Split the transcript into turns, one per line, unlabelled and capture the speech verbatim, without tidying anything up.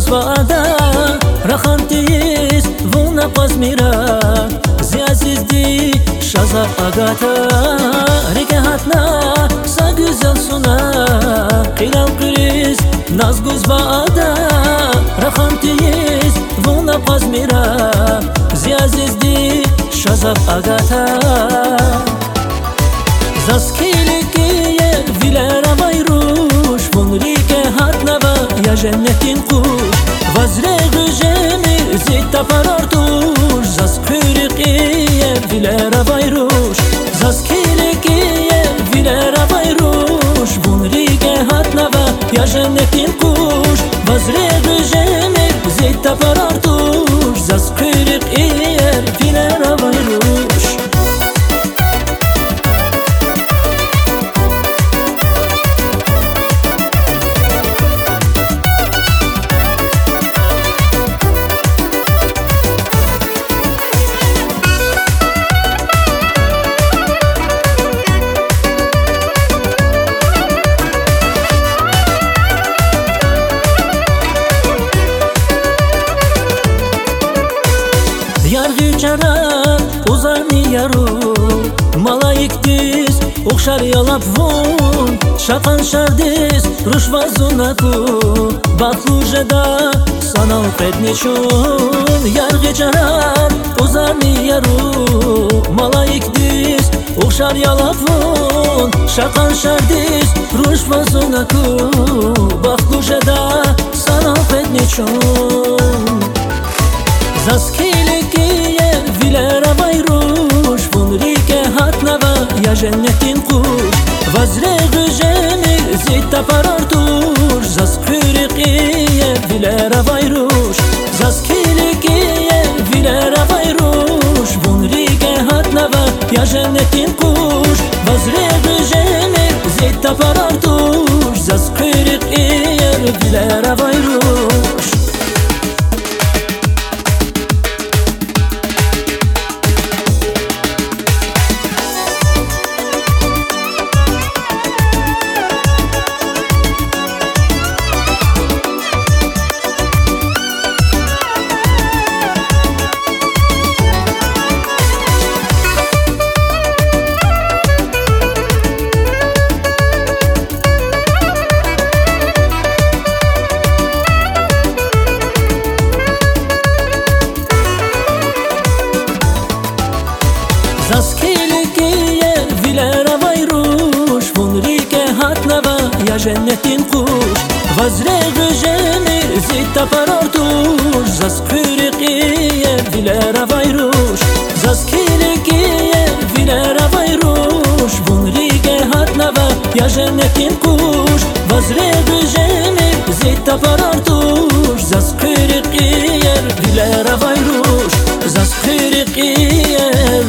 vada Rahantis vuna pasmira Ziyazizdi şaza agata Rike hatna sa güzel suna Hilal kriz nazguz vada Rahantis vuna pasmira Ziyazizdi şaza agata Zaskilikiye vilera vayruş Vunrike hatnava ya cennetin kuş Vazre güjemi zitta parartuş Zaskilikiye vilera vayruş Zaskilikiye vilera vayruş Vunrike hatnava ya cennetin kuş Vazre güjemi zitta parartuş Zaskilikiye vilera vayruş Yargı çara uzarni yaru Malayik diz uxşar yalap vun Şakan şardis rushva zunaku Batluje da sana pednichun Yargı çara uzarni yaru Malayik diz uxşar yalap vun Şakan şardis rushva zunaku Batluje da sana pednichun Zaskilikiye vilera vayruş Vunrike hatnava ya cennetin kuş Vazre güjemi zitta parartuş Zaskilikiye vilera vayruş Zaskilikiye vilera vayruş Vunrike hatnava ya cennetin kuş Vazre güjemi zitta parartuş Zaskilikiye vilera vayruş Zaskilikiye vilera vayruş Vunrike hatnava ya cennetin kuş Vazre güjemi zitta parartuş Zaskilikiye vilera vayruş Zaskilikiye vilera vayruş Vunrike hatnava ya cennetin kuş Vazre güjemi zitta parartuş Zaskilikiye vilera vayruş Zaskilikiye